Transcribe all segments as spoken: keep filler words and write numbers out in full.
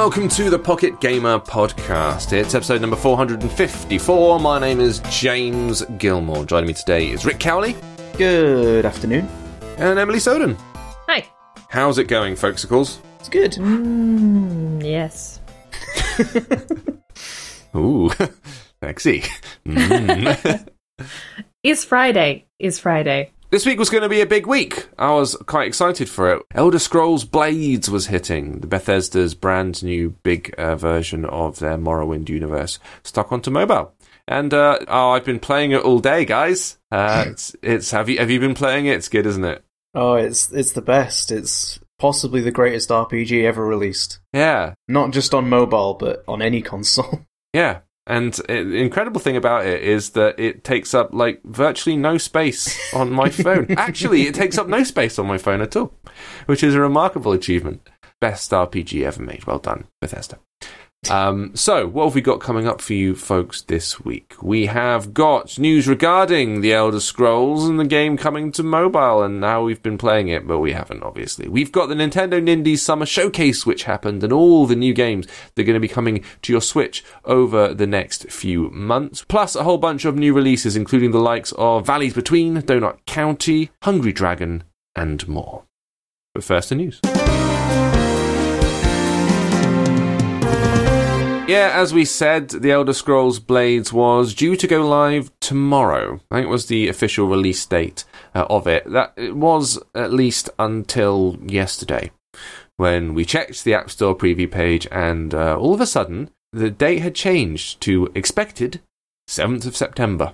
welcome to the Pocket Gamer Podcast. It's episode number four hundred fifty-four. My name is James Gilmore. Joining me today is Rick Cowley. Good afternoon. And Emily Soden. Hi. How's it going, folksicles? It's good. Mm, yes. Ooh, sexy. Mm. It's Friday. It's Friday. This week was going to be a big week. I was quite excited for it. Elder Scrolls Blades was hitting. The Bethesda's brand new big uh, version of their Morrowind universe stuck onto mobile. And uh, oh, I've been playing it all day, guys. Uh, it's it's have you have you been playing it? It's good, isn't it? Oh, it's it's the best. It's possibly the greatest R P G ever released. Yeah. Not just on mobile, but on any console. Yeah. And it, the incredible thing about it is that it takes up, like, virtually no space on my phone. Actually, it takes up no space on my phone at all, which is a remarkable achievement. Best R P G ever made. Well done, Bethesda. Um, so, what have we got coming up for you folks this week? We have got news regarding the Elder Scrolls and the game coming to mobile and how we've been playing it, but we haven't, obviously. We've got the Nintendo Nindies Summer Showcase, which happened, and all the new games that are going to be coming to your Switch over the next few months. Plus, a whole bunch of new releases, including the likes of Valleys Between, Donut County, Hungry Dragon, and more. But first, the news. Yeah, as we said, The Elder Scrolls Blades was due to go live tomorrow. I think it was the official release date uh, of it. That it was at least until yesterday, when we checked the App Store preview page, and uh, all of a sudden, the date had changed to expected seventh of September.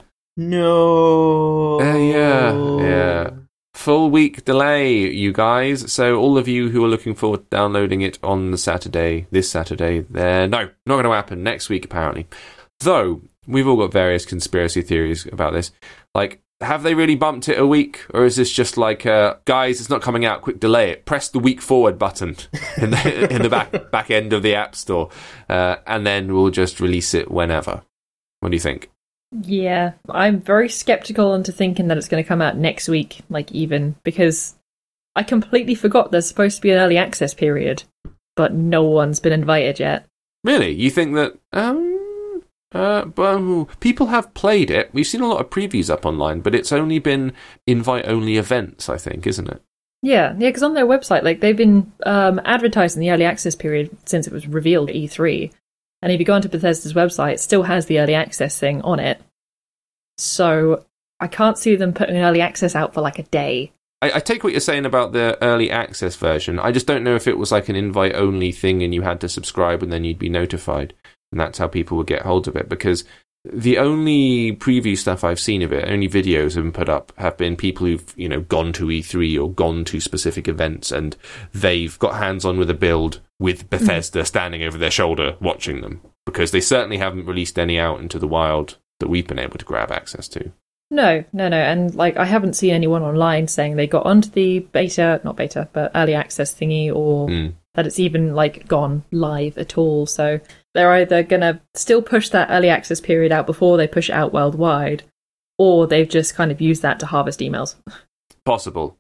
No. Uh, yeah, yeah. Full week delay, you guys. So all of you who are looking forward to downloading it on the Saturday, this Saturday, there, no, not going to happen. Next week, apparently. Though, we've all got various conspiracy theories about this. Like, have they really bumped it a week? Or is this just like, uh, guys, it's not coming out, quick delay it. Press the week forward button in the, in the back, back end of the App Store. Uh, and then we'll just release it whenever. What do you think? Yeah, I'm very skeptical into thinking that it's going to come out next week, like even, because I completely forgot there's supposed to be an early access period, but no one's been invited yet. Really? You think that... Um, uh, well, people have played it. We've seen a lot of previews up online, but it's only been invite-only events, I think, isn't it? Yeah, yeah, because on their website, like they've been um, advertising the early access period since it was revealed at E three. And if you go onto Bethesda's website, it still has the early access thing on it. So I can't see them putting early access out for like a day. I, I take what you're saying about the early access version. I just don't know if it was like an invite-only thing and you had to subscribe and then you'd be notified. And that's how people would get hold of it. Because the only preview stuff I've seen of it, only videos have been put up, have been people who've, you know, gone to E three or gone to specific events and they've got hands-on with a build with Bethesda mm. standing over their shoulder watching them. Because they certainly haven't released any out into the wild that we've been able to grab access to. No, no, no. And like, I haven't seen anyone online saying they got onto the beta, not beta, but early access thingy, or mm. that it's even like gone live at all. So they're either going to still push that early access period out before they push it out worldwide, or they've just kind of used that to harvest emails. Possible.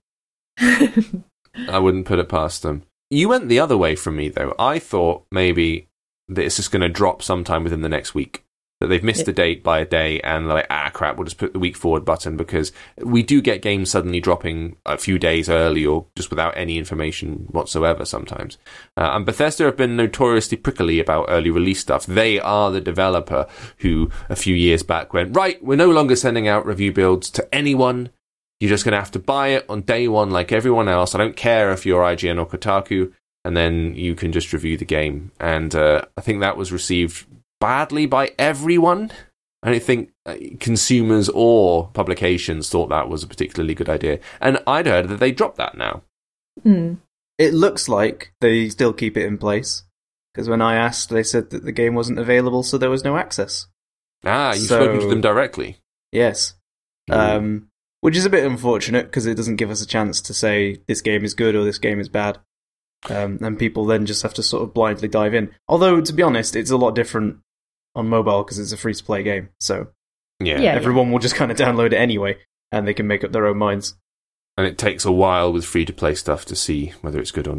I wouldn't put it past them. You went the other way from me, though. I thought maybe that it's just going to drop sometime within the next week. That they've missed yeah. the date by a day and they're like, ah, crap, we'll just put the week forward button, because we do get games suddenly dropping a few days early or just without any information whatsoever sometimes. Uh, and Bethesda have been notoriously prickly about early release stuff. They are the developer who a few years back went, right, we're no longer sending out review builds to anyone. You're just going to have to buy it on day one like everyone else. I don't care if you're I G N or Kotaku, and then you can just review the game. And uh, I think that was received badly by everyone. I don't think consumers or publications thought that was a particularly good idea. And I'd heard that they dropped that now. Mm. It looks like they still keep it in place. Because when I asked, they said that the game wasn't available, so there was no access. Ah, you've so, spoken to them directly? Yes. Mm. Um, which is a bit unfortunate, because it doesn't give us a chance to say this game is good or this game is bad. Um, and people then just have to sort of blindly dive in. Although, to be honest, it's a lot different on mobile because it's a free-to-play game. So yeah, yeah everyone yeah. will just kind of download it anyway, and they can make up their own minds. And it takes a while with free-to-play stuff to see whether it's good or not.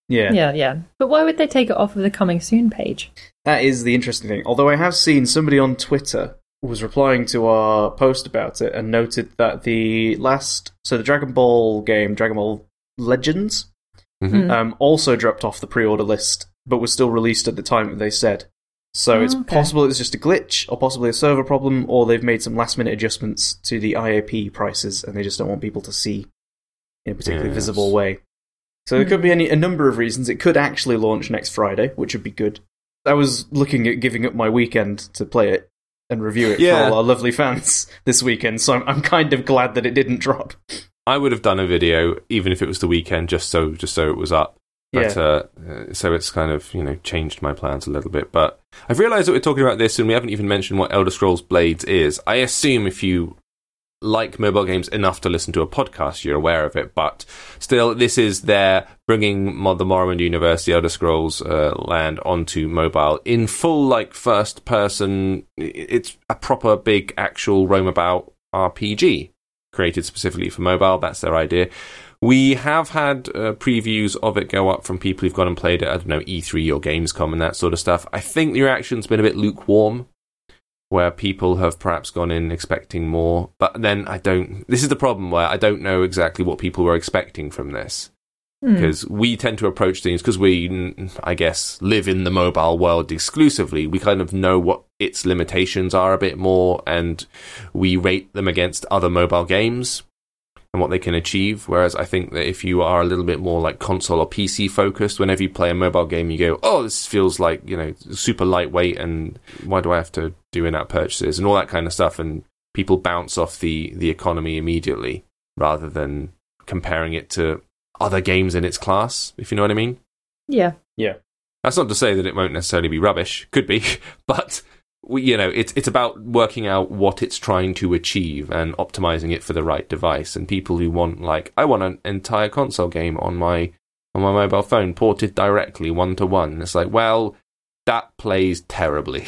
Yeah. Yeah, yeah. But why would they take it off of the coming soon page? That is the interesting thing. Although I have seen somebody on Twitter was replying to our post about it and noted that the last... So the Dragon Ball game, Dragon Ball Legends, Mm-hmm. um, also dropped off the pre-order list, but was still released at the time that they said. So Oh, it's okay. possible it's just a glitch, or possibly a server problem, or they've made some last-minute adjustments to the I A P prices, and they just don't want people to see in a particularly Yes. visible way. So there could be any, a number of reasons. It could actually launch next Friday, which would be good. I was looking at giving up my weekend to play it and review it Yeah. for all our lovely fans this weekend, so I'm, I'm kind of glad that it didn't drop. I would have done a video even if it was the weekend, just so just so it was up. But Yeah. uh, uh, so it's kind of, you know, changed my plans a little bit. But I've realised that we're talking about this and we haven't even mentioned what Elder Scrolls Blades is. I assume if you like mobile games enough to listen to a podcast, you're aware of it. But still, this is their bringing Mo- the Morrowind universe, the Elder Scrolls uh, land onto mobile in full, like, first person. It's a proper big actual roam about R P G created specifically for mobile. That's their idea. We have had uh, previews of it go up from people who've gone and played it, I don't know, E three or Gamescom and that sort of stuff. I think the reaction's been a bit lukewarm, where people have perhaps gone in expecting more. But then I don't... This is the problem, where I don't know exactly what people were expecting from this. Because we tend to approach things, because we, I guess, live in the mobile world exclusively, we kind of know what its limitations are a bit more, and we rate them against other mobile games and what they can achieve. Whereas I think that if you are a little bit more like console or P C focused, whenever you play a mobile game, you go, oh, this feels like, you know, super lightweight, and why do I have to do in-app purchases and all that kind of stuff, and people bounce off the, the economy immediately rather than comparing it to other games in its class, if you know what I mean. Yeah. Yeah. That's not to say that it won't necessarily be rubbish. Could be. But, we, you know, it's it's about working out what it's trying to achieve and optimizing it for the right device. And people who want, like, I want an entire console game on my on my mobile phone ported directly one-to-one. It's like, well, that plays terribly.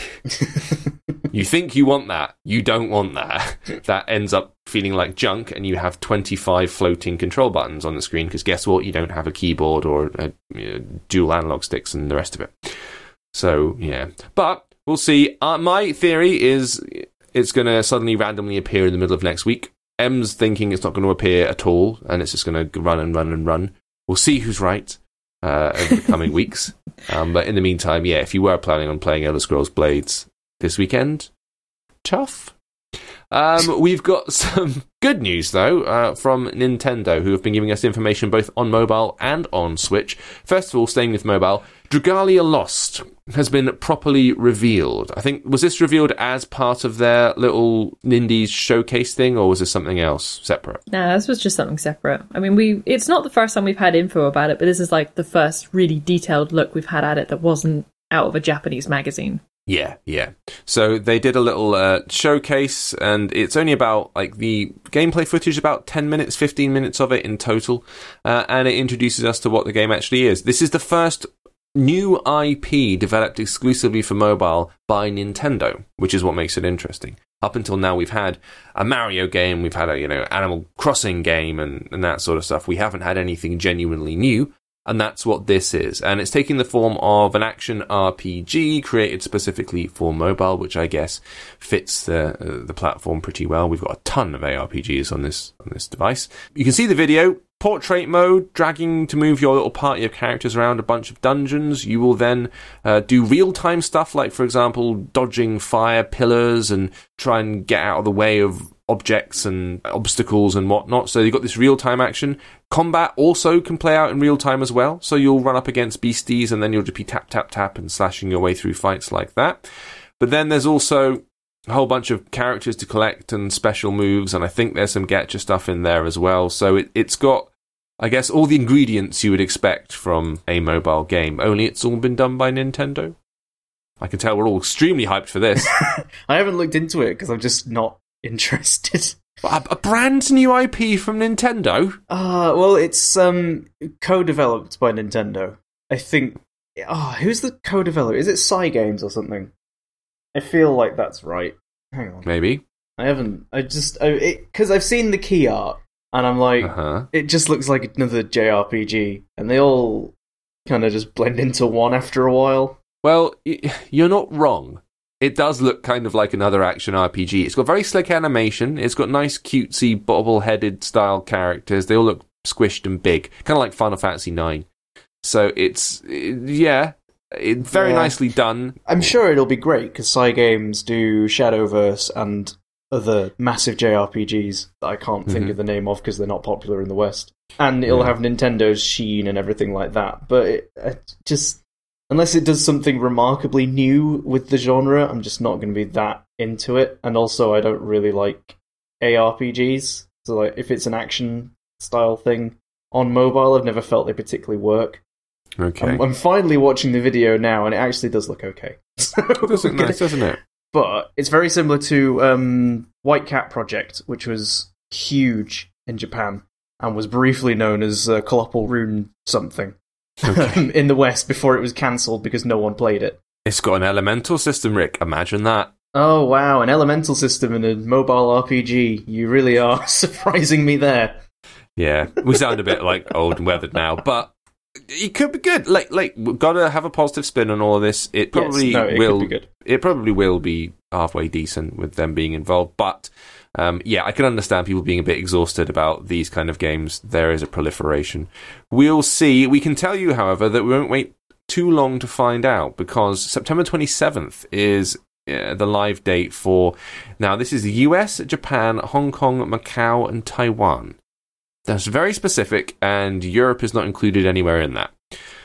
You think you want that. You don't want that. That ends up feeling like junk, and you have twenty-five floating control buttons on the screen, because guess what? You don't have a keyboard or a, you know, dual analog sticks and the rest of it. So, yeah. But we'll see. Uh, my theory is it's going to suddenly randomly appear in the middle of next week. M's thinking it's not going to appear at all, and it's just going to run and run and run. We'll see who's right uh, over the coming weeks. Um, but in the meantime, yeah, if you were planning on playing Elder Scrolls Blades this weekend, tough. Um, we've got some good news, though, uh, from Nintendo, who have been giving us information both on mobile and on Switch. First of all, staying with mobile, Dragalia Lost has been properly revealed. I think, was this revealed as part of their little Nindies showcase thing, or was this something else separate? Nah, this was just something separate. I mean, we it's not the first time we've had info about it, but this is like the first really detailed look we've had at it that wasn't out of a Japanese magazine. Yeah, yeah. So they did a little uh, showcase, and it's only about, like, the gameplay footage, about ten minutes, fifteen minutes of it in total, uh, and it introduces us to what the game actually is. This is the first new I P developed exclusively for mobile by Nintendo, which is what makes it interesting. Up until now, we've had a Mario game, we've had a, you know, Animal Crossing game, and, and that sort of stuff. We haven't had anything genuinely new. And that's what this is. And it's taking the form of an action R P G created specifically for mobile, which I guess fits the uh, the platform pretty well. We've got a ton of A R P Gs on this on this device. You can see the video. Portrait mode, dragging to move your little party of characters around a bunch of dungeons. You will then uh, do real-time stuff, like, for example, dodging fire pillars and try and get out of the way of objects and obstacles and whatnot. So you've got this real-time action. Combat also can play out in real time as well. So you'll run up against beasties and then you'll just be tap, tap, tap and slashing your way through fights like that. But then there's also a whole bunch of characters to collect and special moves, and I think there's some gacha stuff in there as well. So it, it's got, I guess, all the ingredients you would expect from a mobile game, only it's all been done by Nintendo. I can tell we're all extremely hyped for this. I haven't looked into it because I'm just not interested. A, a brand new I P from Nintendo? Uh, well, it's um co-developed by Nintendo. I think... Oh, who's the co-developer? Is it Cygames or something? I feel like that's right. Hang on. Maybe. I haven't... I just... Because I've seen the key art, and I'm like... Uh-huh. It just looks like another J R P G, and they all kind of just blend into one after a while. Well, you're not wrong. It does look kind of like another action R P G. It's got very slick animation. It's got nice, cutesy, bobble-headed style characters. They all look squished and big, kind of like Final Fantasy nine. So it's, yeah, it's very yeah. nicely done. I'm sure it'll be great, because Cygames do Shadowverse and other massive J R P Gs that I can't think mm-hmm. of the name of because they're not popular in the West. And it'll yeah. have Nintendo's Sheen and everything like that. But it, it just... Unless it does something remarkably new with the genre, I'm just not going to be that into it. And also, I don't really like A R P Gs. So, like, if it's an action-style thing on mobile, I've never felt they particularly work. Okay. I'm, I'm finally watching the video now, and it actually does look okay. So, it does look nice, doesn't it? But it's very similar to um, White Cat Project, which was huge in Japan, and was briefly known as uh, Colossal Rune something. Okay. In the West before it was cancelled because no one played it. It's got an elemental system, Rick. Imagine that. Oh, wow. An elemental system in a mobile R P G. You really are surprising me there. Yeah, we sound a bit like old and weathered now, but it could be good. Like, like we've got to have a positive spin on all of this. It probably yes, no, it will. Could be good. It probably will be halfway decent with them being involved, but Um, yeah, I can understand people being a bit exhausted about these kind of games. There is a proliferation. We'll see. We can tell you, however, that we won't wait too long to find out, because September twenty-seventh is uh, the live date for... Now, this is the U S, Japan, Hong Kong, Macau, and Taiwan. That's very specific, and Europe is not included anywhere in that.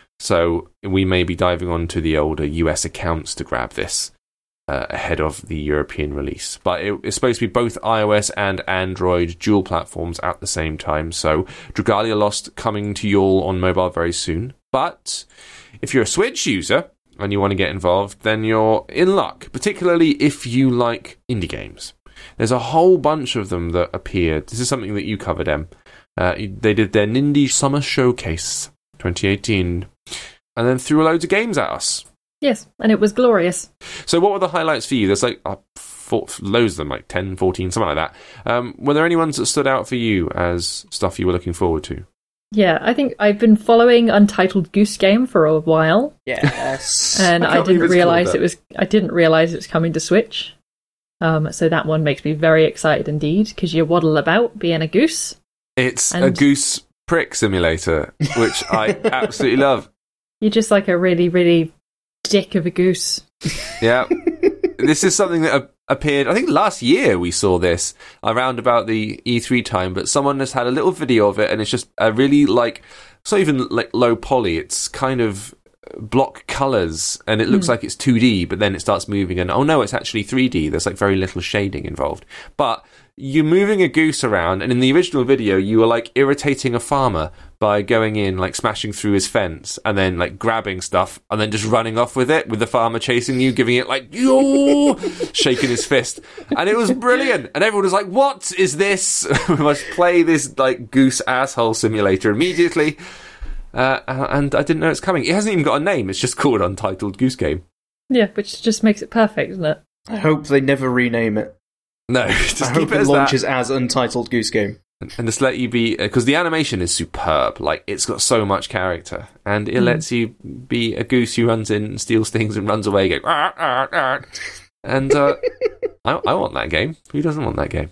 So we may be diving onto the older U S accounts to grab this. Uh, ahead of the European release. But it, it's supposed to be both iOS and Android dual platforms at the same time, so Dragalia Lost coming to you all on mobile very soon. But if you're a Switch user and you want to get involved, then you're in luck, particularly if you like indie games. There's a whole bunch of them that appeared. This is something that you covered, Em. Uh, they did their Nindie Summer Showcase twenty eighteen, and then threw loads of games at us. Yes, and it was glorious. So what were the highlights for you? There's like uh, four, loads of them, like ten, fourteen, something like that. Um, were there any ones that stood out for you as stuff you were looking forward to? Yeah, I think I've been following Untitled Goose Game for a while. Yes. And I, I didn't realise it was I didn't realise it was coming to Switch. Um, so that one makes me very excited indeed, because you waddle about being a goose. It's and... a goose prick simulator, which I absolutely love. You're just like a really, really dick of a goose. Yeah. This is something that appeared, I think last year we saw this around about the E three time, but someone has had a little video of it, and it's just a really like, it's not even like low poly, it's kind of block colours, and it looks mm. like it's two D, but then it starts moving, and oh no, it's actually three D. There's like very little shading involved. But you're moving a goose around, and in the original video, you were like irritating a farmer by going in, like smashing through his fence, and then like grabbing stuff, and then just running off with it, with the farmer chasing you, giving it like, yo, shaking his fist. And it was brilliant. And everyone was like, what is this? We must play this like goose asshole simulator immediately. Uh, and I didn't know it's coming. It hasn't even got a name. It's just called Untitled Goose Game. Yeah, which just makes it perfect, doesn't it? I hope they never rename it. No, just I keep hope it it as launches that. as Untitled Goose Game. And just let you be, because the animation is superb. Like, it's got so much character, and it mm. lets you be a goose who runs in and steals things and runs away, going, arr, arr, arr. And uh, I, I want that game. Who doesn't want that game?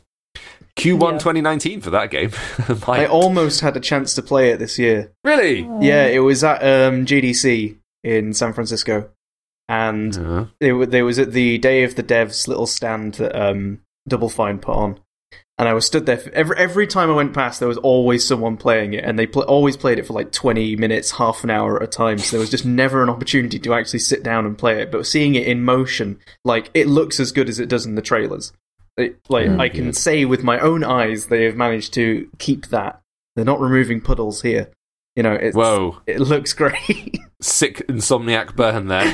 Q one yeah. twenty nineteen for that game. I almost had a chance to play it this year. Really? Oh. Yeah, it was at um, G D C in San Francisco, and uh-huh. it, there was at the Day of the Devs little stand that um, Double Fine put on. And I was stood there, for, every every time I went past, there was always someone playing it, and they pl- always played it for like twenty minutes, half an hour at a time, so there was just never an opportunity to actually sit down and play it. But seeing it in motion, like, it looks as good as it does in the trailers. It, like, mm, I can yeah. say with my own eyes, they have managed to keep that. They're not removing puddles here. You know, it's, Whoa. It looks great. Sick insomniac burn there.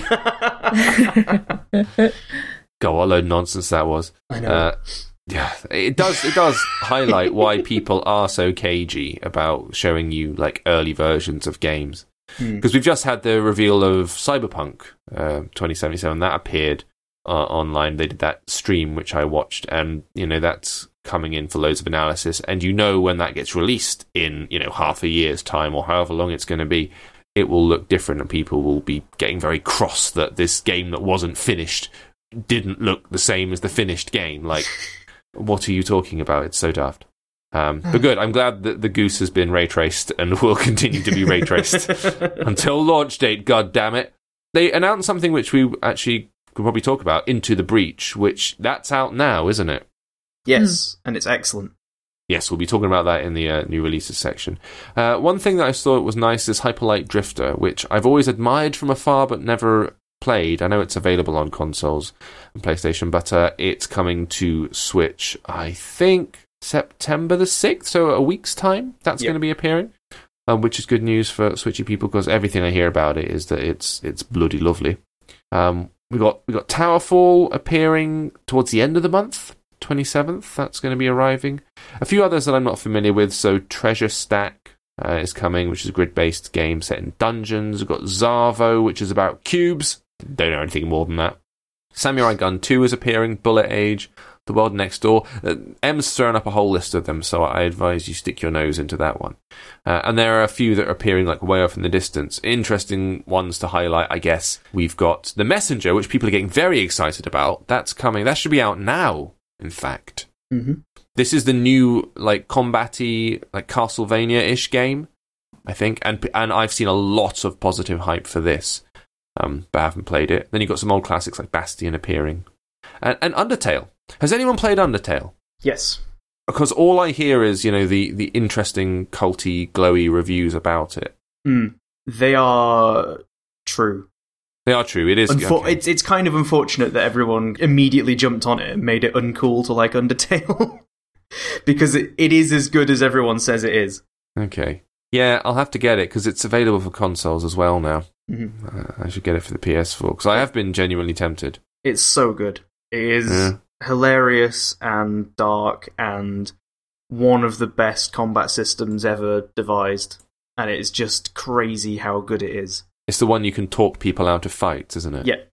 God, what a load of nonsense that was. I know. Uh, Yeah, it does. It does highlight why people are so cagey about showing you like early versions of games. Because mm. we've just had the reveal of Cyberpunk uh, twenty seventy-seven that appeared uh, online. They did that stream which I watched, and you know that's coming in for loads of analysis. And you know when that gets released in you know half a year's time or however long it's going to be, it will look different and people will be getting very cross that this game that wasn't finished didn't look the same as the finished game. Like, what are you talking about? It's so daft. Um, but good, I'm glad that the goose has been ray traced and will continue to be ray traced until launch date, god damn it. They announced something which we actually could probably talk about, Into the Breach, which that's out now, isn't it? Yes, Mm. and it's excellent. Yes, we'll be talking about that in the uh, new releases section. Uh, one thing that I thought was nice is Hyperlight Drifter, which I've always admired from afar but never played. I know it's available on consoles and PlayStation, but uh, it's coming to Switch, I think, September the sixth, so a week's time that's Yep. going to be appearing, um, which is good news for Switchy people because everything I hear about it is that it's it's bloody lovely. Um, we got we got Towerfall appearing towards the end of the month, twenty-seventh. That's going to be arriving. A few others that I'm not familiar with. So Treasure Stack uh, is coming, which is a grid-based game set in dungeons. We've got Zarvo, which is about cubes. Don't know anything more than that. Samurai Gun two is appearing. Bullet Age. The World Next Door. Uh, M's thrown up a whole list of them, so I advise you stick your nose into that one. Uh, and there are a few that are appearing like way off in the distance. Interesting ones to highlight, I guess. We've got The Messenger, which people are getting very excited about. That's coming. That should be out now, in fact. Mm-hmm. This is the new, like, combat-y, like, Castlevania-ish game, I think. And and I've seen a lot of positive hype for this, um, but I haven't played it. Then you've got some old classics like Bastion appearing. And, and Undertale. Has anyone played Undertale? Yes. Because all I hear is, you know, the, the interesting, culty, glowy reviews about it. Mm. They are true. They are true. It is. Unfor- okay. It's it's kind of unfortunate that everyone immediately jumped on it and made it uncool to like Undertale. Because it, it is as good as everyone says it is. Okay. Yeah, I'll have to get it because it's available for consoles as well now. Mm-hmm. Uh, I should get it for the P S four because I have been genuinely tempted. It's so good. It is Yeah. hilarious and dark and one of the best combat systems ever devised. And it is just crazy how good it is. It's the one you can talk people out of fights, isn't it? Yeah.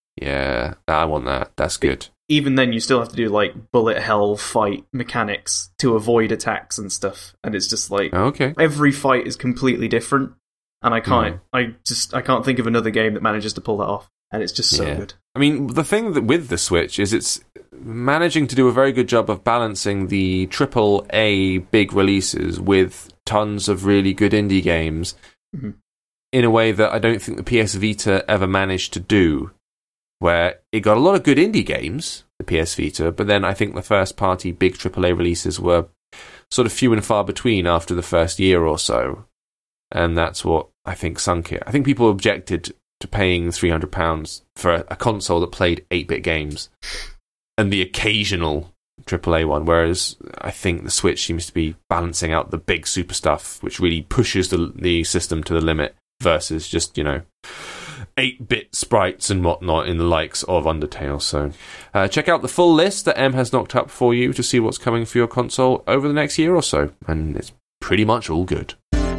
Yeah, I want that. That's good. Even then, you still have to do like bullet hell fight mechanics to avoid attacks and stuff. And it's just like Oh, okay. every fight is completely different. And I can't, Mm. I just, I can't think of another game that manages to pull that off. And it's just so Yeah. good. I mean, the thing that with the Switch is it's managing to do a very good job of balancing the triple A big releases with tons of really good indie games Mhm. in a way that I don't think the P S Vita ever managed to do, where it got a lot of good indie games, the P S Vita, but then I think the first party big triple A releases were sort of few and far between after the first year or so. And that's what I think sunk it. I think people objected to paying three hundred pounds for a, a console that played eight-bit games and the occasional triple A one, whereas I think the Switch seems to be balancing out the big super stuff, which really pushes the the system to the limit, versus just, you know, eight-bit sprites and whatnot in the likes of Undertale. So uh, check out the full list that M has knocked up for you to see what's coming for your console over the next year or so, and it's pretty much all good.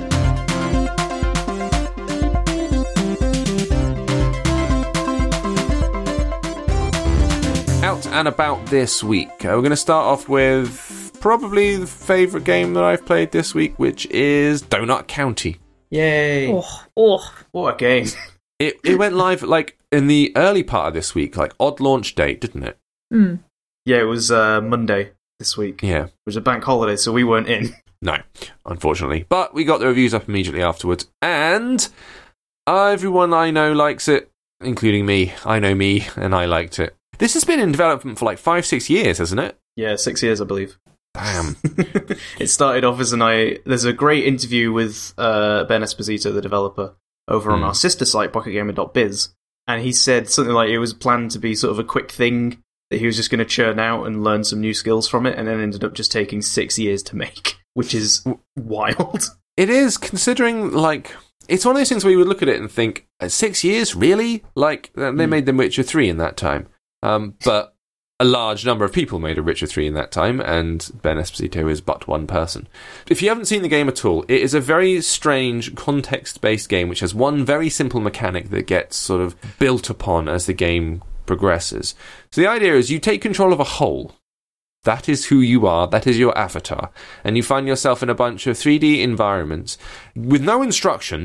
Out and about this week. Uh, we're going to start off with probably the favourite game that I've played this week, which is Donut County. Yay. Oh, oh. What a game. It it went live like in the early part of this week, like odd launch date, didn't it? Mm. Yeah, it was uh, Monday this week. Yeah. It was a bank holiday, so we weren't in. No, unfortunately. But we got the reviews up immediately afterwards, and everyone I know likes it, including me. I know me, and I liked it. This has been in development for like five, six years, hasn't it? Yeah, six years, I believe. Damn. It started off as an I. There's a great interview with uh, Ben Esposito, the developer, over on Mm. our sister site, pocket gamer dot biz, and he said something like it was planned to be sort of a quick thing that he was just going to churn out and learn some new skills from it, and then ended up just taking six years to make, which is wild. It is, considering, like, it's one of those things where you would look at it and think, six years? Really? Like, they Mm. made The Witcher three in that time. Um, but a large number of people made a Witcher three in that time, and Ben Esposito is but one person. If you haven't seen the game at all, it is a very strange, context-based game which has one very simple mechanic that gets sort of built upon as the game progresses. So the idea is you take control of a whole. That is who you are, that is your avatar, and you find yourself in a bunch of three D environments with no instructions,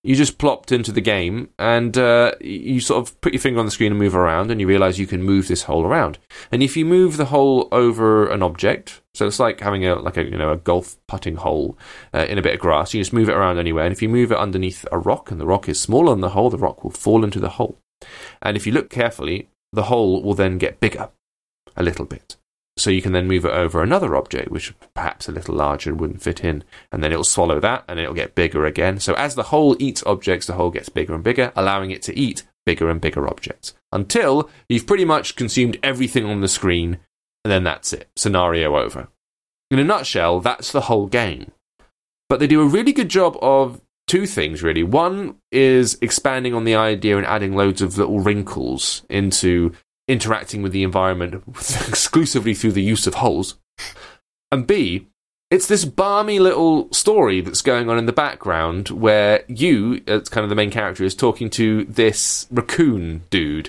you just plopped into the game, and uh, you sort of put your finger on the screen and move around, and you realise you can move this hole around. And if you move the hole over an object, so it's like having a like a you know a golf putting hole uh, in a bit of grass, you just move it around anywhere. And if you move it underneath a rock, and the rock is smaller than the hole, the rock will fall into the hole. And if you look carefully, the hole will then get bigger a little bit. So you can then move it over another object, which perhaps a little larger wouldn't fit in, and then it'll swallow that, and it'll get bigger again. So as the hole eats objects, the hole gets bigger and bigger, allowing it to eat bigger and bigger objects, until you've pretty much consumed everything on the screen, and then that's it. Scenario over. In a nutshell, that's the whole game. But they do a really good job of two things, really. One is expanding on the idea and adding loads of little wrinkles into interacting with the environment exclusively through the use of holes. And B, it's this balmy little story that's going on in the background where you, as kind of the main character, is talking to this raccoon dude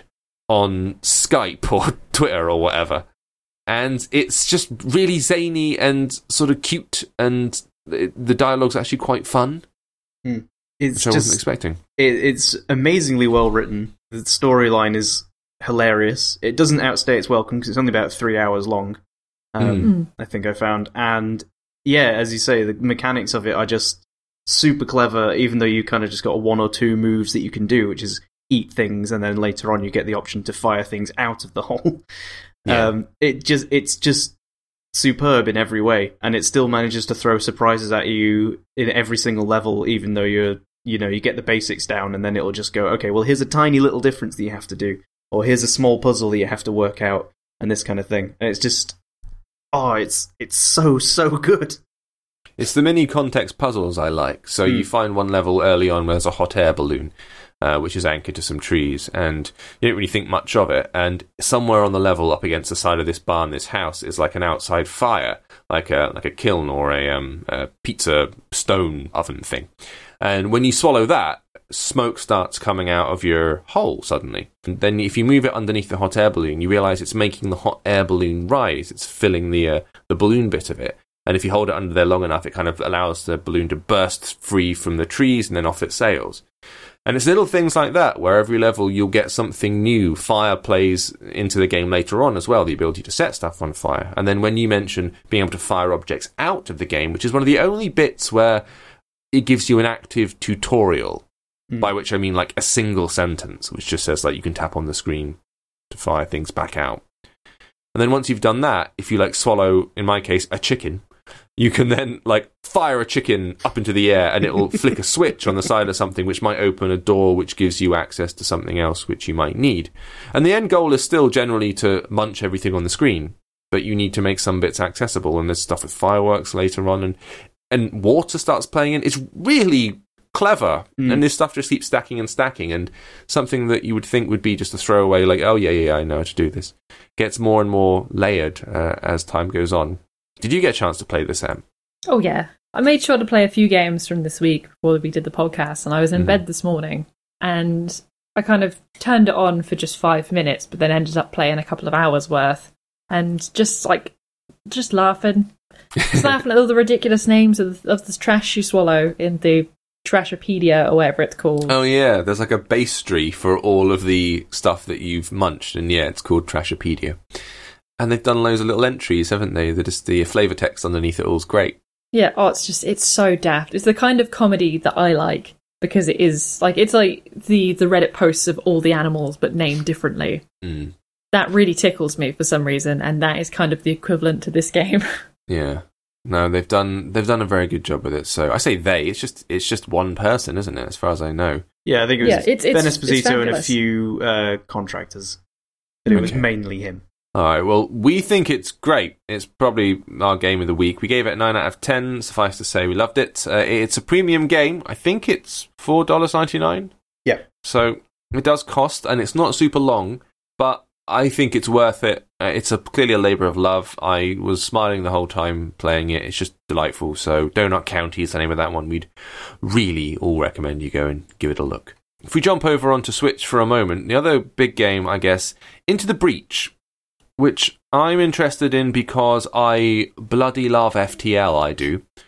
on Skype or Twitter or whatever. And it's just really zany and sort of cute, and the dialogue's actually quite fun. Hmm. It's which I just, wasn't expecting. It, it's amazingly well written. The storyline is hilarious. It doesn't outstay its welcome because it's only about three hours long. Um, mm. I think I found, and yeah, as you say, the mechanics of it are just super clever. Even though you kind of just got one or two moves that you can do, which is eat things, and then later on you get the option to fire things out of the hole. Yeah. Um, it just it's just superb in every way, and it still manages to throw surprises at you in every single level, even though you're you know you get the basics down, and then it'll just go, okay, well, here's a tiny little difference that you have to do. Or here's a small puzzle that you have to work out, and this kind of thing. And it's just, oh, it's it's so, so good. It's the mini context puzzles I like. So mm. you find one level early on where there's a hot air balloon, uh, which is anchored to some trees, and you don't really think much of it. And somewhere on the level up against the side of this barn, this house, is like an outside fire, like a like a kiln or a, um, a pizza stone oven thing. And when you swallow that, smoke starts coming out of your hole suddenly. And then if you move it underneath the hot air balloon, you realise it's making the hot air balloon rise. It's filling the uh, the balloon bit of it. And if you hold it under there long enough, it kind of allows the balloon to burst free from the trees, and then off it sails. And it's little things like that, where every level you'll get something new. Fire plays into the game later on as well, the ability to set stuff on fire. And then when you mention being able to fire objects out of the game, which is one of the only bits where it gives you an active tutorial, mm. by which I mean like a single sentence, which just says like you can tap on the screen to fire things back out. And then once you've done that, if you like swallow, in my case, a chicken, you can then like fire a chicken up into the air, and it'll flick a switch on the side of something which might open a door which gives you access to something else which you might need. And the end goal is still generally to munch everything on the screen, but you need to make some bits accessible, and there's stuff with fireworks later on, and and water starts playing in. It's really clever, mm. and this stuff just keeps stacking and stacking, and something that you would think would be just a throwaway, like, oh yeah, yeah, yeah I know how to do this, gets more and more layered uh, as time goes on. Did you get a chance to play this, Sam? Oh yeah. I made sure to play a few games from this week before we did the podcast, and I was in mm. bed this morning, and I kind of turned it on for just five minutes, but then ended up playing a couple of hours worth, and just like, just laughing. Just laughing at all the ridiculous names of, of this trash you swallow in the Trashopedia or whatever it's called. Oh yeah, there's like a bastry for all of the stuff that you've munched, and yeah, it's called Trashopedia. And they've done loads of little entries, haven't they? That just the flavour text underneath it all's great. Yeah, oh, it's just, it's so daft. It's the kind of comedy that I like, because it is, like, it's like the, the Reddit posts of all the animals, but named differently. Mm. That really tickles me for some reason, and that is kind of the equivalent to this game. Yeah. No, they've done they've done a very good job with it. So I say they, it's just it's just one person, isn't it, as far as I know? Yeah, I think it was yeah, it's, Ben it's, Esposito it's and a few uh, contractors. But it okay. was mainly him. All right, well, we think it's great. It's probably our game of the week. We gave it a nine out of ten. Suffice to say, we loved it. Uh, it's a premium game. I think it's four dollars and ninety-nine cents. Yeah. So it does cost, and it's not super long, but I think it's worth it. Uh, it's a, clearly a labour of love. I was smiling the whole time playing it. It's just delightful. So Donut County is the name of that one. We'd really all recommend you go and give it a look. If we jump over onto Switch for a moment, the other big game, I guess, Into the Breach, which I'm interested in because I bloody love F T L, I do.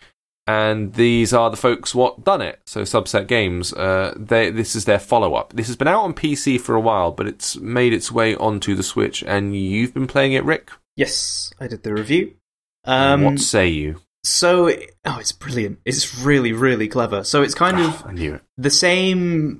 And these are the folks what done it. So Subset Games, uh, they, this is their follow-up. This has been out on P C for a while, but it's made its way onto the Switch, and you've been playing it, Rick? Yes, I did the review. Um, what say you? So, oh, it's brilliant. It's really, really clever. So it's kind Oh, of I knew it. the same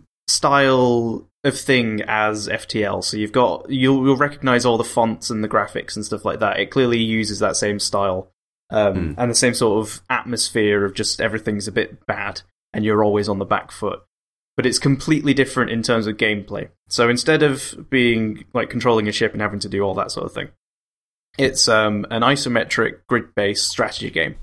style of thing as F T L. So you've got, you'll, you'll recognize all the fonts and the graphics and stuff like that. It clearly uses that same style. Um, Mm. and the same sort of atmosphere of just everything's a bit bad and you're always on the back foot. But it's completely different in terms of gameplay. So instead of being like controlling a ship and having to do all that sort of thing, it's um, an isometric grid-based strategy game.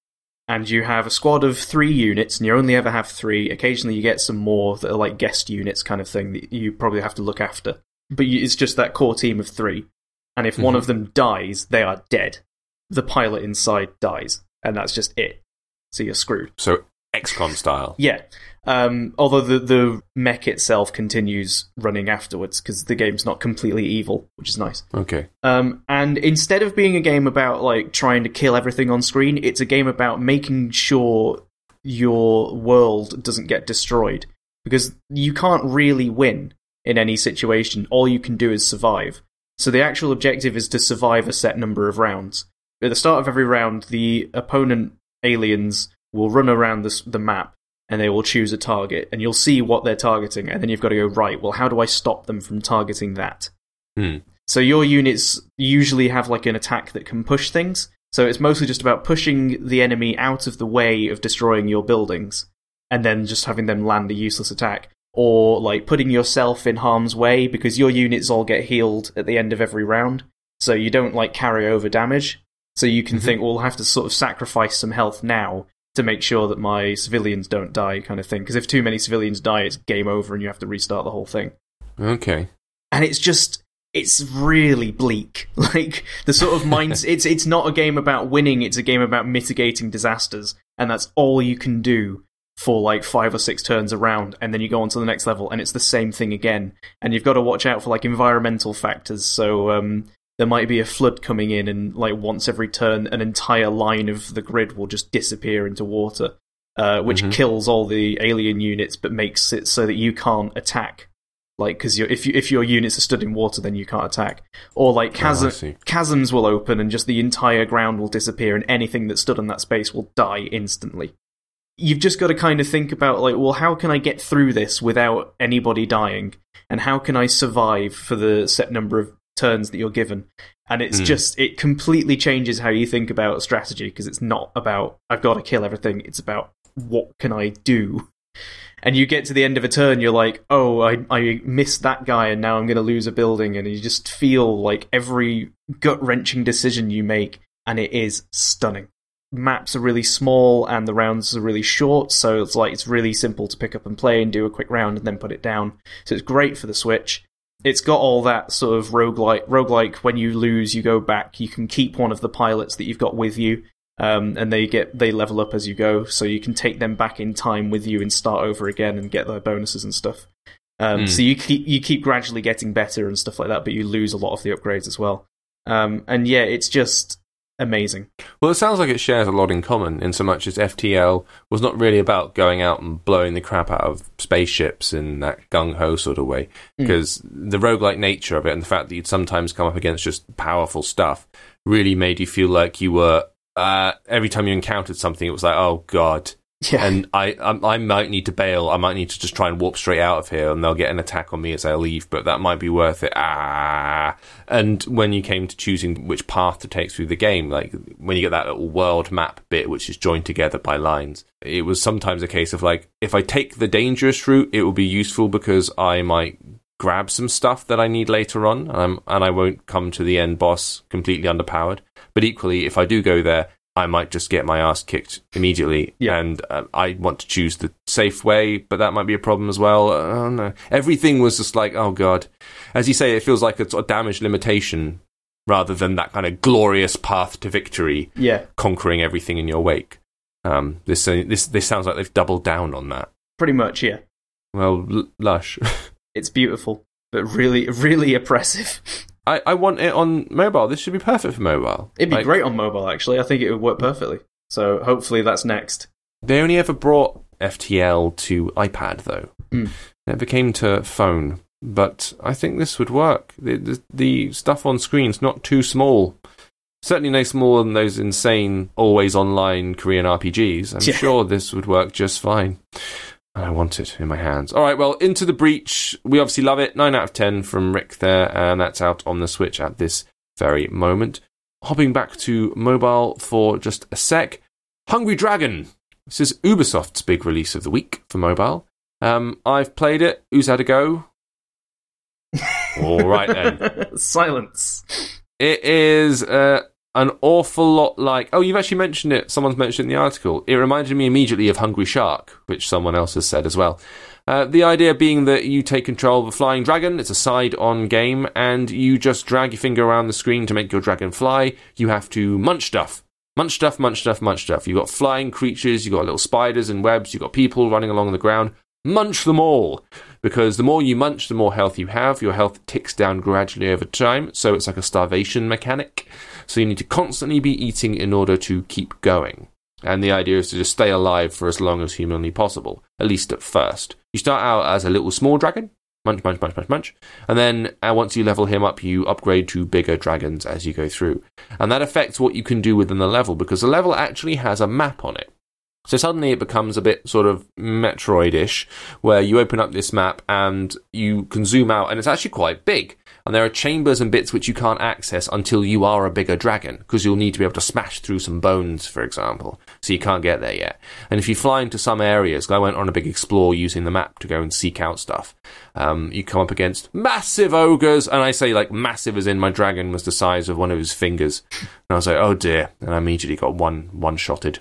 And you have a squad of three units, and you only ever have three. Occasionally you get some more that are like guest units kind of thing that you probably have to look after. But you, it's just that core team of three. And if mm-hmm. one of them dies, they are dead. The pilot inside dies, and that's just it. So you're screwed. So X COM style. Yeah. Um, although the, the mech itself continues running afterwards, because the game's not completely evil, which is nice. Okay. Um, and instead of being a game about like trying to kill everything on screen, it's a game about making sure your world doesn't get destroyed. Because you can't really win in any situation. All you can do is survive. So the actual objective is to survive a set number of rounds. At the start of every round, the opponent aliens will run around the, the map, and they will choose a target, and you'll see what they're targeting, and then you've got to go, right, well, how do I stop them from targeting that? Hmm. So your units usually have like an attack that can push things, so it's mostly just about pushing the enemy out of the way of destroying your buildings, and then just having them land a useless attack. Or like putting yourself in harm's way, because your units all get healed at the end of every round, so you don't like carry over damage. So you can mm-hmm. think, well, I'll have to sort of sacrifice some health now to make sure that my civilians don't die, kind of thing. Because if too many civilians die, it's game over and you have to restart the whole thing. Okay. And it's just, it's really bleak. Like, the sort of mind... it's, it's not a game about winning, it's a game about mitigating disasters. And that's all you can do for like five or six turns around, and then you go on to the next level, and it's the same thing again. And you've got to watch out for like environmental factors, so... um there might be a flood coming in, and like once every turn, an entire line of the grid will just disappear into water, uh, which mm-hmm. kills all the alien units, but makes it so that you can't attack. Like, because if you, if your units are stood in water, then you can't attack. Or like chasm, oh, chasms will open, and just the entire ground will disappear, and anything that stood on that space will die instantly. You've just got to kind of think about like, well, how can I get through this without anybody dying, and how can I survive for the set number of turns that you're given. And it's mm. just, it completely changes how you think about strategy, because it's not about, I've got to kill everything, it's about, what can I do? And you get to the end of a turn, you're like, oh, I, I missed that guy, and now I'm going to lose a building, and you just feel like every gut-wrenching decision you make, and it is stunning. Maps are really small, and the rounds are really short, so it's like, it's really simple to pick up and play, and do a quick round, and then put it down. So it's great for the Switch. It's got all that sort of roguelike, roguelike, when you lose, you go back, you can keep one of the pilots that you've got with you, um, and they get they level up as you go, so you can take them back in time with you and start over again and get their bonuses and stuff. Um, mm. So you keep, you keep gradually getting better and stuff like that, but you lose a lot of the upgrades as well. Um, and yeah, it's just amazing. Well, it sounds like it shares a lot in common, in so much as F T L was not really about going out and blowing the crap out of spaceships in that gung-ho sort of way, because mm. the roguelike nature of it, and the fact that you'd sometimes come up against just powerful stuff, really made you feel like you were, uh, every time you encountered something, it was like, oh god. Yeah. And I, I I might need to bail, I might need to just try and warp straight out of here, and they'll get an attack on me as I leave, but that might be worth it. Ah. And when you came to choosing which path to take through the game, like when you get that little world map bit, which is joined together by lines, it was sometimes a case of like, if I take the dangerous route, it will be useful because I might grab some stuff that I need later on, um, and I won't come to the end boss completely underpowered. But equally, if I do go there, I might just get my ass kicked immediately, yeah. and uh, I want to choose the safe way, but that might be a problem as well. I don't know. Everything was just like, oh god. As you say, it feels like a sort of damage limitation rather than that kind of glorious path to victory, yeah. conquering everything in your wake. Um, this uh, this this sounds like they've doubled down on that. Pretty much, yeah. Well, l- lush. It's beautiful, but really, really oppressive. I, I want it on mobile. This should be perfect for mobile. It'd be like, great on mobile, actually. I think it would work perfectly. So hopefully that's next. They only ever brought F T L to iPad, though. Mm. Never came to phone. But I think this would work. The, the, the stuff on screen's not too small. Certainly no smaller than those insane, always online Korean R P Gs. I'm yeah. sure this would work just fine. I want it in my hands. All right, well, Into the Breach. We obviously love it. nine out of ten from Rick there, and that's out on the Switch at this very moment. Hopping back to mobile for just a sec. Hungry Dragon. This is Ubisoft's big release of the week for mobile. Um, I've played it. Who's had a go? All right, then. Silence. It is uh, an awful lot like... Oh, you've actually mentioned it. Someone's mentioned it in the article. It reminded me immediately of Hungry Shark, which someone else has said as well. Uh, the idea being that you take control of a flying dragon. It's a side-on game, and you just drag your finger around the screen to make your dragon fly. You have to munch stuff. Munch stuff, munch stuff, munch stuff. You've got flying creatures, you've got little spiders and webs, you've got people running along the ground. Munch them all, because the more you munch, the more health you have. Your health ticks down gradually over time, so it's like a starvation mechanic. So you need to constantly be eating in order to keep going. And the idea is to just stay alive for as long as humanly possible, at least at first. You start out as a little small dragon, munch, munch, munch, munch, munch, and then uh, once you level him up, you upgrade to bigger dragons as you go through. And that affects what you can do within the level, because the level actually has a map on it. So suddenly it becomes a bit sort of Metroid-ish, where you open up this map and you can zoom out, and it's actually quite big. And there are chambers and bits which you can't access until you are a bigger dragon, because you'll need to be able to smash through some bones, for example. So you can't get there yet. And if you fly into some areas, I went on a big explore using the map to go and seek out stuff. Um, you come up against massive ogres, and I say like massive as in my dragon was the size of one of his fingers. And I was like, oh dear. And I immediately got one, one-shotted.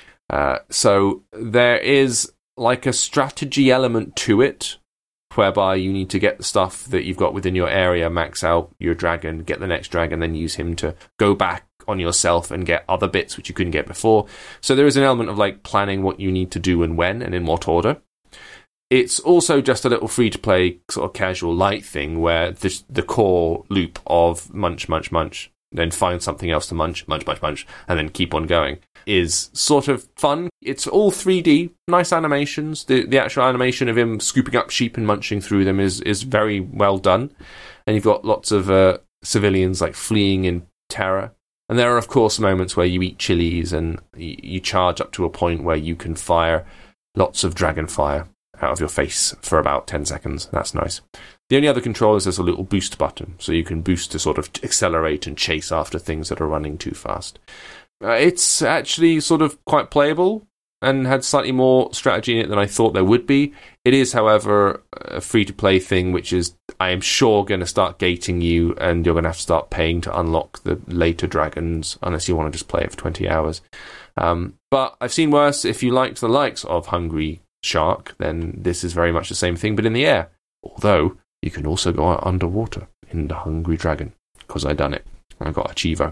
Uh, so there is like a strategy element to it, whereby you need to get the stuff that you've got within your area, max out your dragon, get the next dragon, then use him to go back on yourself and get other bits which you couldn't get before. So there is an element of like planning what you need to do and when and in what order. It's also just a little free-to-play sort of casual light thing where the, the core loop of munch, munch, munch, then find something else to munch, munch, munch, munch, and then keep on going is sort of fun. It's all three D, nice animations. The the actual animation of him scooping up sheep and munching through them is, is very well done. And you've got lots of uh, civilians like fleeing in terror. And there are, of course, moments where you eat chilies and you, you charge up to a point where you can fire lots of dragon fire out of your face for about ten seconds. That's nice. The only other control is there's a little boost button, so you can boost to sort of accelerate and chase after things that are running too fast. Uh, it's actually sort of quite playable and had slightly more strategy in it than I thought there would be. It is, however, a free-to-play thing, which is, I am sure, going to start gating you, and you're going to have to start paying to unlock the later dragons, unless you want to just play it for twenty hours. Um, but I've seen worse. If you liked the likes of Hungry Shark, then this is very much the same thing, but in the air. Although, you can also go out underwater in the Hungry Dragon, because I done it. I got a Chivo.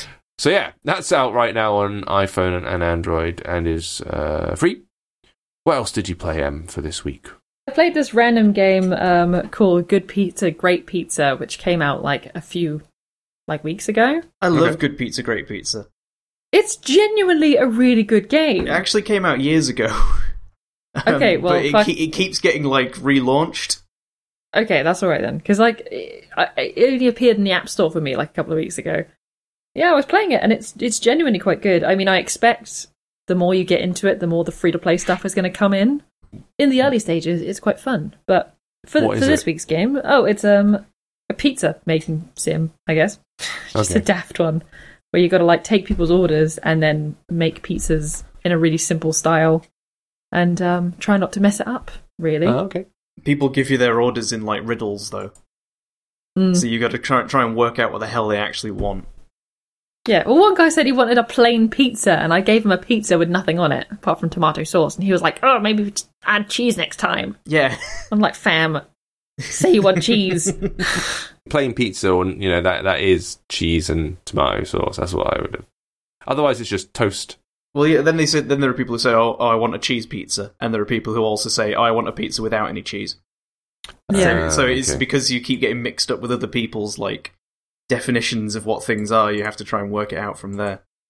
So yeah, that's out right now on iPhone and Android and is uh, free. What else did you play, Em, for this week? I played this random game um, called Good Pizza, Great Pizza, which came out like a few like weeks ago. I love Okay. Good Pizza, Great Pizza. It's genuinely a really good game. It actually came out years ago. Okay, Um, well, but it, fuck- ke- it keeps getting like relaunched. Okay, that's all right then, because like it, it only appeared in the App Store for me like a couple of weeks ago. Yeah, I was playing it, and it's it's genuinely quite good. I mean, I expect the more you get into it, the more the free to play stuff is going to come in. In the early stages, it's quite fun, but for What for is this it? week's game, oh, it's um a pizza making sim, I guess. Just Okay. a daft one where you got to like take people's orders and then make pizzas in a really simple style, and um, try not to mess it up. Really. Oh, okay. People give you their orders in like riddles, though. Mm. So you got to try try and work out what the hell they actually want. Yeah, well, one guy said he wanted a plain pizza, and I gave him a pizza with nothing on it, apart from tomato sauce, and he was like, oh, maybe we just add cheese next time. Yeah. I'm like, fam, say you want cheese. Plain pizza, or you know that that is cheese and tomato sauce. That's what I would have. Otherwise, it's just toast. Well, yeah. Then they said. Then there are people who say, "Oh, oh, I want a cheese pizza," and there are people who also say, "Oh, I want a pizza without any cheese." Yeah. Uh, So it's okay. because you keep getting mixed up with other people's like definitions of what things are. You have to try and work it out from there.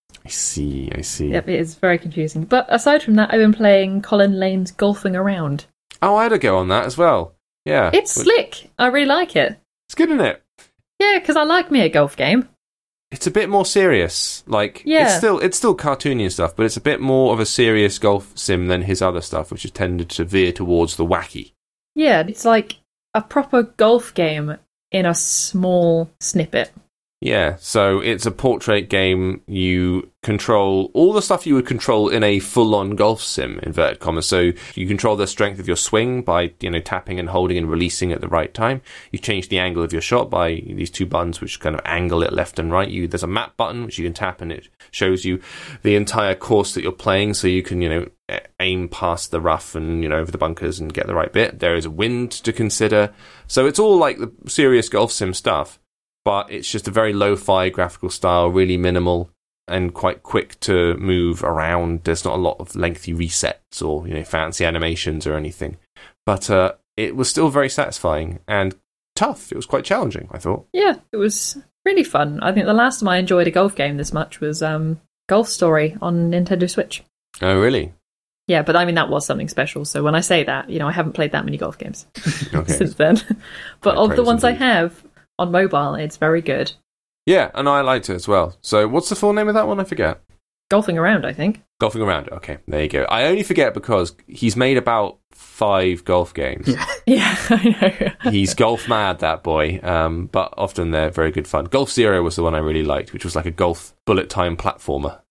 I see, I see. Yep, it is very confusing. But aside from that, I've been playing Colin Lane's Golfing Around. Oh, I had a go on that as well. Yeah. It's but slick. I really like it. It's good, isn't it? Yeah, because I like me a golf game. It's a bit more serious. Like, yeah. it's still it's still cartoony and stuff, but it's a bit more of a serious golf sim than his other stuff, which has tended to veer towards the wacky. Yeah, it's like a proper golf game in a small snippet. Yeah, so it's a portrait game. You control all the stuff you would control in a full-on golf sim, inverted commas. So you control the strength of your swing by, you know, tapping and holding and releasing at the right time. You change the angle of your shot by these two buttons which kind of angle it left and right. You There's a map button which you can tap and it shows you the entire course that you're playing, so you can, you know, aim past the rough and, you know, over the bunkers and get the right bit. There is a wind to consider. So it's all like the serious golf sim stuff. But it's just a very lo-fi graphical style, really minimal and quite quick to move around. There's not a lot of lengthy resets or, you know, fancy animations or anything. But uh, it was still very satisfying and tough. It was quite challenging, I thought. Yeah, it was really fun. I think the last time I enjoyed a golf game this much was um, Golf Story on Nintendo Switch. Oh, really? Yeah, but I mean, that was something special. So when I say that, you know, I haven't played that many golf games okay. since then. But I of the ones indeed. I have on mobile, it's very good. Yeah, and I liked it as well. So what's the full name of that one? I forget. Golfing Around, I think. Golfing Around. Okay, there you go. I only forget because he's made about five golf games. Yeah, yeah I know. He's golf mad, that boy. Um, but often they're very good fun. Golf Zero was the one I really liked, which was like a golf bullet time platformer.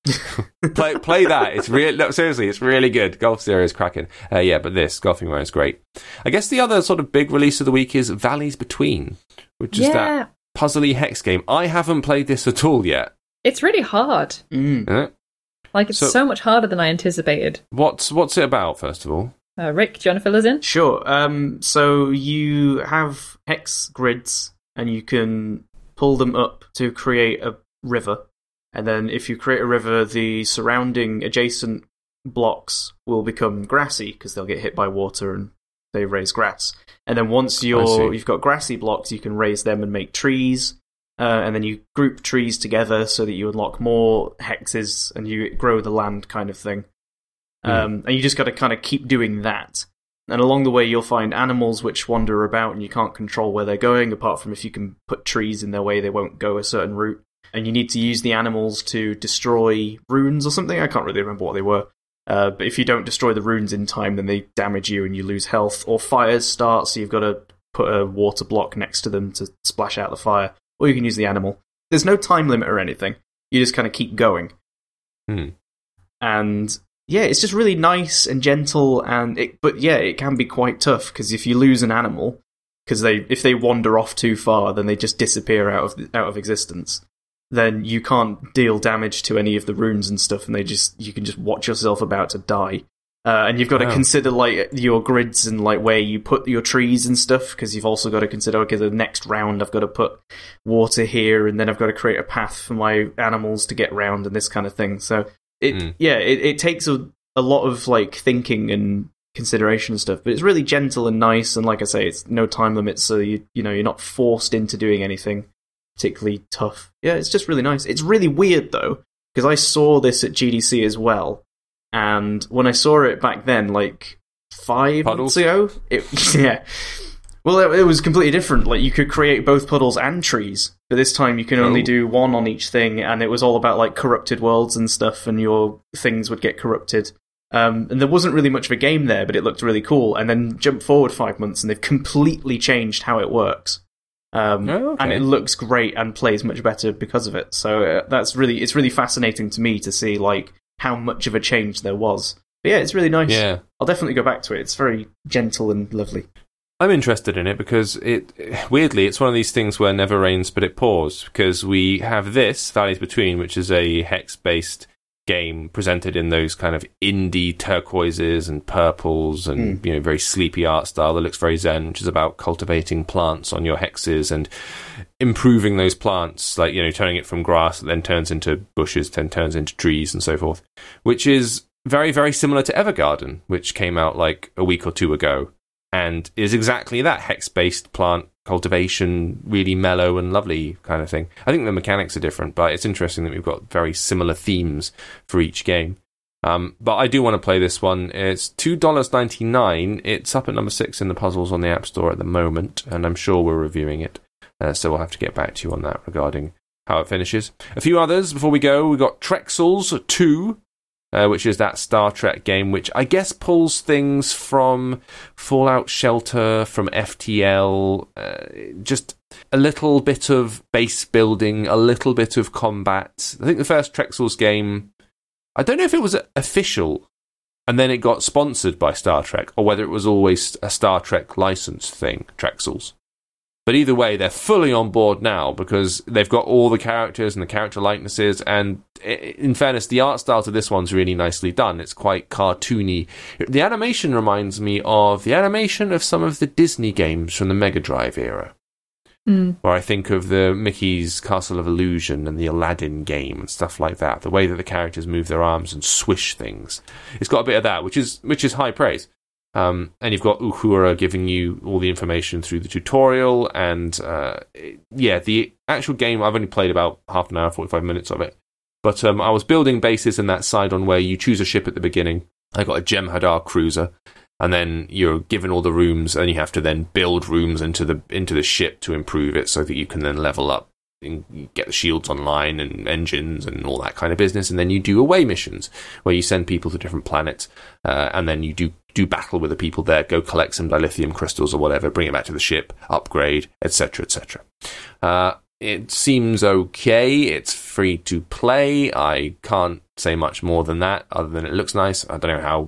play play that. It's real. No, seriously, it's really good. Golf Zero is cracking. Uh, yeah, but this Golfing Around is great. I guess the other sort of big release of the week is Valleys Between, which is yeah. that puzzly hex game. I haven't played this at all yet. It's really hard. Mm. Uh, like it's so, so much harder than I anticipated. What's what's it about, first of all? Uh, Rick, do you want to fill us in? Sure. Um, so you have hex grids, and you can pull them up to create a river. And then if you create a river, the surrounding adjacent blocks will become grassy because they'll get hit by water and they raise grass. And then once you're, you've got grassy blocks, you can raise them and make trees. Uh, and then you group trees together so that you unlock more hexes and you grow the land kind of thing. Mm. Um, and you just got to kind of keep doing that. And along the way, you'll find animals which wander about and you can't control where they're going, apart from if you can put trees in their way, they won't go a certain route. And you need to use the animals to destroy runes or something. I can't really remember what they were. Uh, but if you don't destroy the runes in time, then they damage you and you lose health. Or fires start, so you've got to put a water block next to them to splash out the fire. Or you can use the animal. There's no time limit or anything. You just kind of keep going. Hmm. And yeah, it's just really nice and gentle. And it, but yeah, it can be quite tough, because if you lose an animal, because they if they wander off too far, then they just disappear out of out of existence. Then you can't deal damage to any of the runes and stuff, and they just you can just watch yourself about to die. Uh, and you've got to wow. consider like your grids and like where you put your trees and stuff, because you've also got to consider, okay, the next round I've got to put water here, and then I've got to create a path for my animals to get round and this kind of thing. So it mm. yeah, it, it takes a, a lot of like thinking and consideration and stuff, but it's really gentle and nice. And like I say, it's no time limit, so you you know you're not forced into doing anything particularly tough. Yeah, it's just really nice. It's really weird though, because I saw this at G D C as well, and when I saw it back then, like five Puddles? months ago, it, yeah, well, it, it was completely different. Like you could create both puddles and trees, but this time you can only oh. do one on each thing, and it was all about like corrupted worlds and stuff, and your things would get corrupted. Um, and there wasn't really much of a game there, but it looked really cool. And then jump forward five months, and they've completely changed how it works. Um, oh, okay. And it looks great and plays much better because of it. So uh, that's really it's really fascinating to me to see like how much of a change there was. But yeah, it's really nice. Yeah. I'll definitely go back to it. It's very gentle and lovely. I'm interested in it because it weirdly it's one of these things where never rains but it pours, because we have this Valleys Between, which is a hex based game presented in those kind of indie turquoises and purples and mm. you know very sleepy art style that looks very zen, which is about cultivating plants on your hexes and improving those plants, like you know turning it from grass that then turns into bushes, then turns into trees and so forth, which is very very similar to Evergarden, which came out like a week or two ago and is exactly that, hex based plant cultivation, really mellow and lovely kind of thing. I think the mechanics are different, but it's interesting that we've got very similar themes for each game. Um, but I do want to play this one. It's two dollars and ninety-nine cents. It's up at number six in the puzzles on the App Store at the moment, and I'm sure we're reviewing it. Uh, so we'll have to get back to you on that regarding how it finishes. A few others before we go. We've got Trexels two, uh, which is that Star Trek game, which I guess pulls things from Fallout Shelter, from F T L, uh, just a little bit of base building, a little bit of combat. I think the first Trexels game, I don't know if it was official and then it got sponsored by Star Trek, or whether it was always a Star Trek licensed thing, Trexels. But either way, they're fully on board now because they've got all the characters and the character likenesses, and in fairness, the art style to this one's really nicely done. It's quite cartoony. The animation reminds me of the animation of some of the Disney games from the Mega Drive era. Mm. Where I think of the Mickey's Castle of Illusion and the Aladdin game and stuff like that. The way that the characters move their arms and swish things. It's got a bit of that, which is which is high praise. Um, and you've got Uhura giving you all the information through the tutorial. And uh, yeah, the actual game, I've only played about half an hour, forty-five minutes of it. But um, I was building bases in that side on where you choose a ship at the beginning. I got a Jem'Hadar cruiser. And then you're given all the rooms, and you have to then build rooms into the into the ship to improve it, so that you can then level up and get the shields online and engines and all that kind of business. And then you do away missions where you send people to different planets, uh, and then you do do battle with the people there, go collect some dilithium crystals or whatever, bring it back to the ship, upgrade, et cetera, et cetera. Uh, it seems okay. It's free to play. I can't say much more than that, other than it looks nice. I don't know how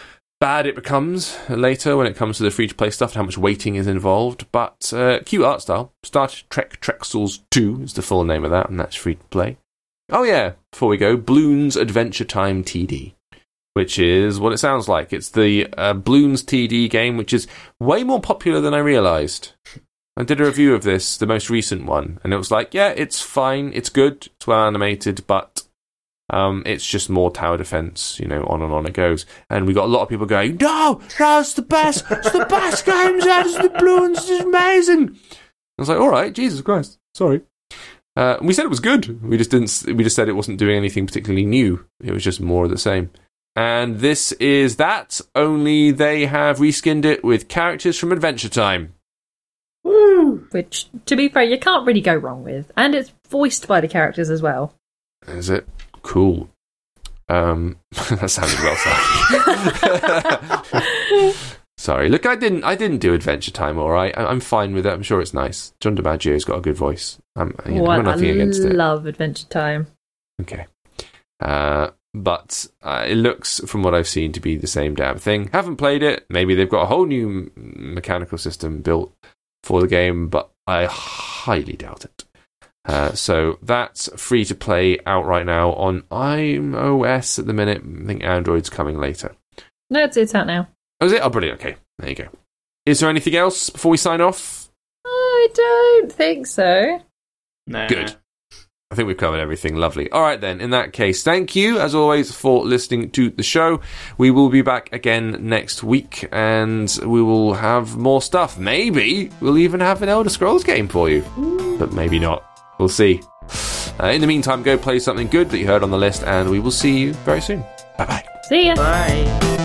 bad it becomes later when it comes to the free-to-play stuff and how much waiting is involved, but uh, cute art style. Star Trek Trexels two is the full name of that, and that's free-to-play. Oh yeah, before we go, Bloons Adventure Time T D, which is what it sounds like. It's the uh, Bloons T D game, which is way more popular than I realised. I did a review of this, the most recent one, and it was like, yeah, it's fine, it's good, it's well animated, but Um, it's just more tower defense, you know, on and on it goes. And we got a lot of people going, no, that's the best, it's the best games, that's the Bloons, it's amazing. I was like, all right, Jesus Christ, sorry. Uh, we said it was good. We just didn't. We just said it wasn't doing anything particularly new. It was just more of the same. And this is that. Only they have reskinned it with characters from Adventure Time. Woo! Which, to be fair, you can't really go wrong with, and it's voiced by the characters as well. Is it? Cool. Um, that sounded well said. Sorry. Look, I didn't. I didn't do Adventure Time. All right, I, I'm fine with it. I'm sure it's nice. John DiMaggio's got a good voice. I'm, you know, oh, I've got nothing I against it. love Adventure Time. Okay. Uh, but uh, it looks, from what I've seen, to be the same damn thing. Haven't played it. Maybe they've got a whole new mechanical system built for the game, but I highly doubt it. Uh, so that's free to play out right now on iOS at the minute. I think Android's coming later. No, it's, it's out now. Oh, is it? Oh, brilliant. Okay, there you go. Is there anything else before we sign off? I don't think so. No. Good. I think we've covered everything. Lovely. All right, then. In that case, thank you, as always, for listening to the show. We will be back again next week, and we will have more stuff. Maybe we'll even have an Elder Scrolls game for you. But maybe not. We'll see. Uh, in the meantime, go play something good that you heard on the list, and we will see you very soon. Bye-bye. See ya. Bye.